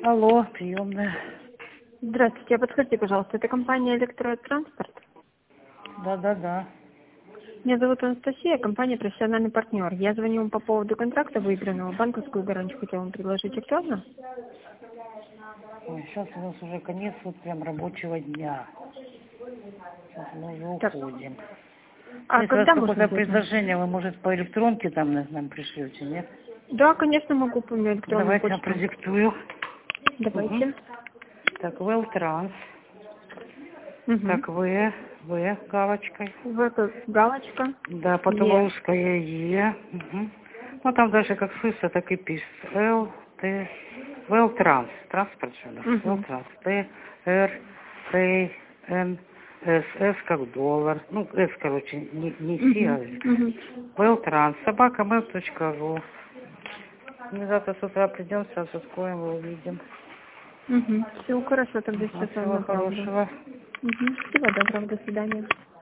Алло, приемная. Здравствуйте, подскажите, пожалуйста, это компания «Электротранспорт»? Да. Меня зовут Анастасия, компания «Профессиональный партнер». Я звоню вам по поводу контракта выигранного. Банковскую гарантию хотела вам предложить. Актуально? Ой, сейчас у нас уже конец вот прям рабочего дня. Сейчас мы уже Так. уходим. А Если у вас когда можно какое-то будет? предложение, вы, может, по электронке там нам пришлете, нет? Да, конечно, могу по электронную Давайте я почту. продиктую. Угу. Давайте. Так, Велтранс. Угу. Так, В галочкой. Галочка. Да, потом Е. русское Е. Угу. Ну, там дальше как слышно, так и пишется. Велтранс. Транспорт же, да. Угу. Велтранс. Т-Р-Т-Н-С как доллар. Ну, С, короче, не Си, а Угу. Велтранс. Собака.mail.ru. Мы завтра с утра придем, сразу откроем и увидим. Угу. Все хорошо, тогда сейчас вам Всего направлю. хорошего. Угу. Всего доброго, до свидания.